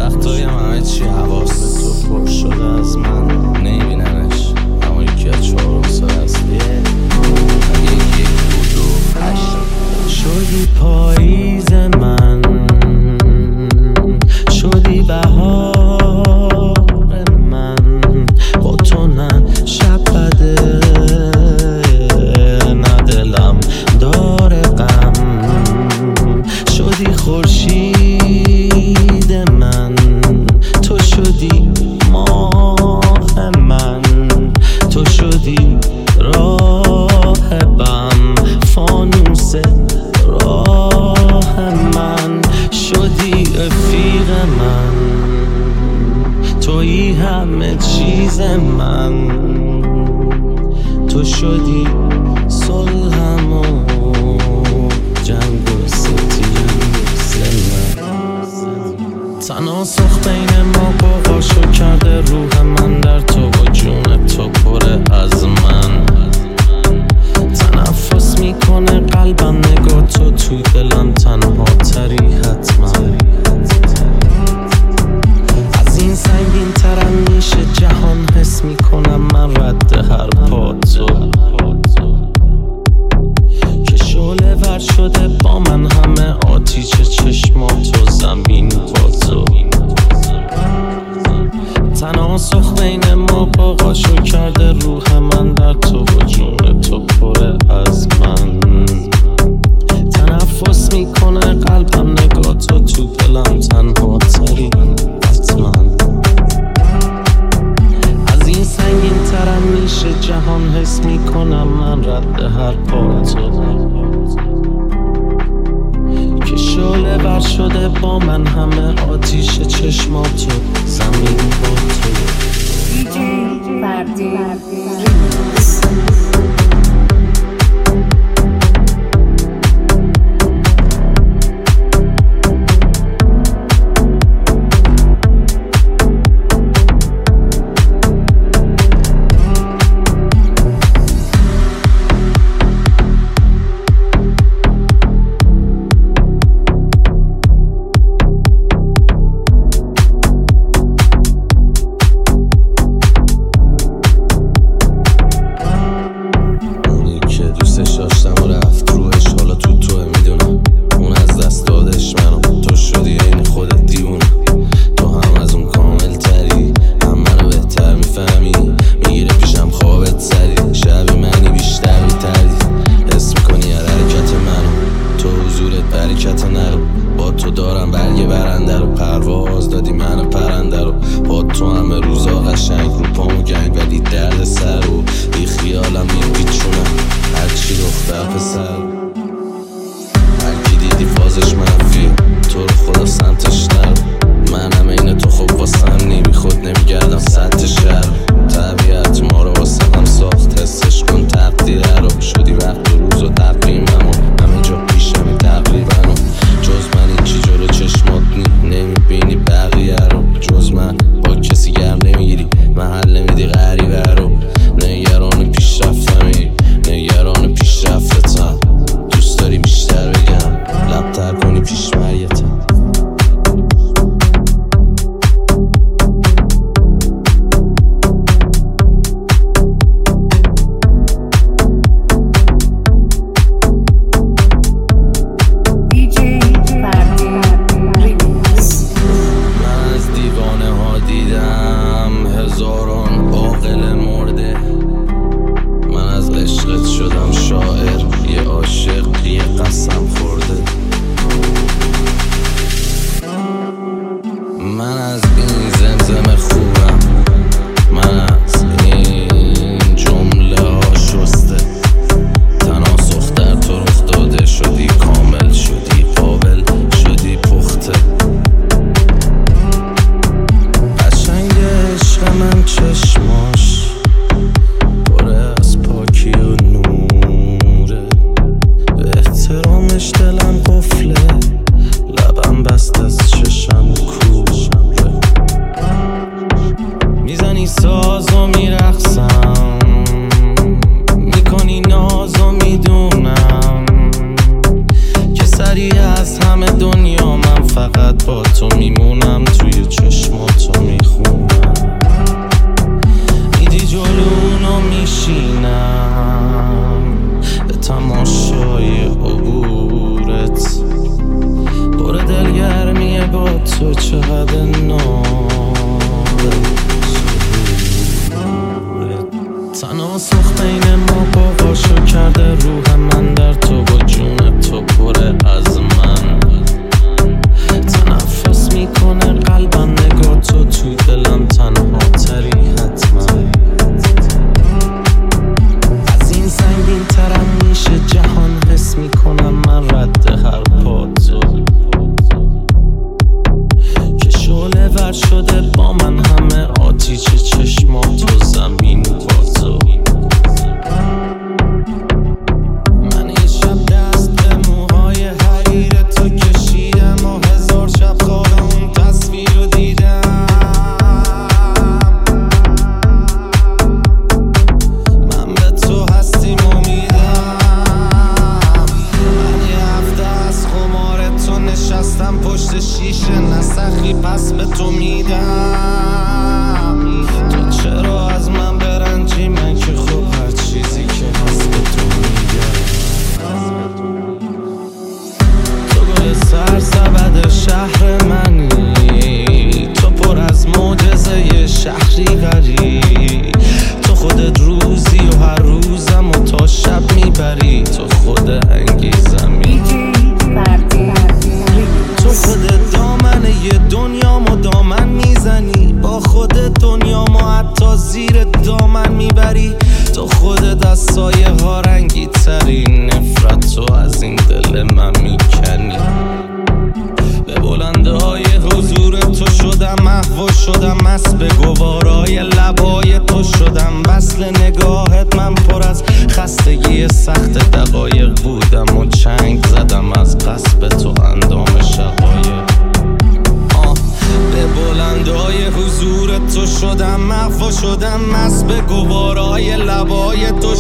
وقتایی همه چی حواس تو پر شده از من نمیبیننش، اما یکی از 4 سال اصلیه. اگه 1 2 8 شدی پاییز من، شدی بهار من، با تو نه شب بده نه دلم داره غم. شدی خورشید من، تو شدی ماه من، تو شدی راه بم، فانوس راه من. شدی رفیق من، تویی همه چیز من، تو شدی صلحم و جنگ و ستیز من. تناسخ بین ما قوقاشو کرده روح من در تو و جون تو پره از من. تنفس میکنه قلبم نگاه تو توی دلم تنها تری حتما. از این سنگین ترم میشه جهان، حس میکنم من رد هر پا تو که شعله ور شده با من، همه آتیش چشمات و زمین با تو. تناسخ بین ما قوقاشو کرده روح من در تو و جون تو پره از من. تنفس میکنه قلبم نگاه تو تو دلم تنها تری حتما. از این سنگین ترم میشه جهان، حس میکنم من رد هر پا تو که شعله ور شده با من، همه آتیش چشماتو زمین با تو. DJ فردی با تو دارم برگ برنده رو، پرواز دادی من پرنده رو. با تو همه روزا قشنگ رو پامو گنگ، ولی درد سر رو بی خیالم میپیچونم هرچی دختر پسر. هرکی دیدی فازش منفی، تو رو خدا سمتش نرو. منم این تو خوب واسم نمی خود نمیگردم سطح شهر. طبیعت ما رو واسه هم ساخت، حسش کن تقدیره رو. شدی وقت و روز و تقویمم و همه جا پیشم تقریبا. جز من این چی جلو چشمات نمیبینی بقیه رو. جز من با کسی گرم نمیگیری، محل نمیدی غریبه رو. نگران پیشرفتمی، نگران پیشرفتم. دوست داری بیشتر بگم، لبتر کنی پیش مریتم. شدم شاعر، یه عاشق، یه قسم خورده. من از این زمزمه خوبم، من از این جمله ها شسته. تناسخ در تو رخ داده، شدی کامل، شدی قابل، شدی پخته. قشنگ عشق من چشماش پره از پاکی و نوره. احترامش دلم قفله، لبم بست از چشم کوره. میزنی ساز و میرقصم، میکنی ناز و میدونم که سریع از همه دنیا من فقط با تو میمونم توی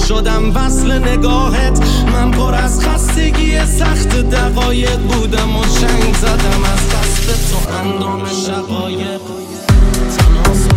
شدم وصل نگاهت. من پر از خستگی سخت دقایق بودم و شنگ زدم از دست تو اندام شقایق. تناسب